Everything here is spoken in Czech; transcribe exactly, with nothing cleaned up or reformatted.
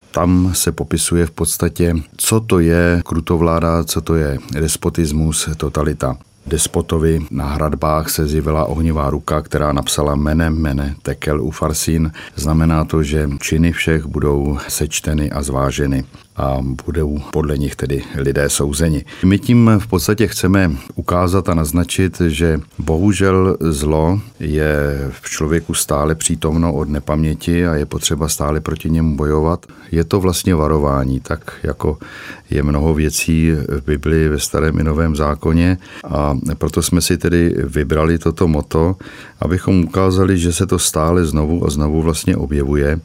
Tam se popisuje v podstatě, co to je krutovláda, co to je despotismus, totalita. Despotovi na hradbách se zjevila ohnivá ruka, která napsala mene, mene, tekel ufarsin. Znamená to, že činy všech budou sečteny a zváženy a budou podle nich tedy lidé souzeni. My tím v podstatě chceme ukázat a naznačit, že bohužel zlo je v člověku stále přítomno od nepaměti a je potřeba stále proti němu bojovat. Je to vlastně varování, tak jako je mnoho věcí v Biblii ve Starém i Novém zákoně a proto jsme si tedy vybrali toto motto, abychom ukázali, že se to stále znovu a znovu vlastně objevuje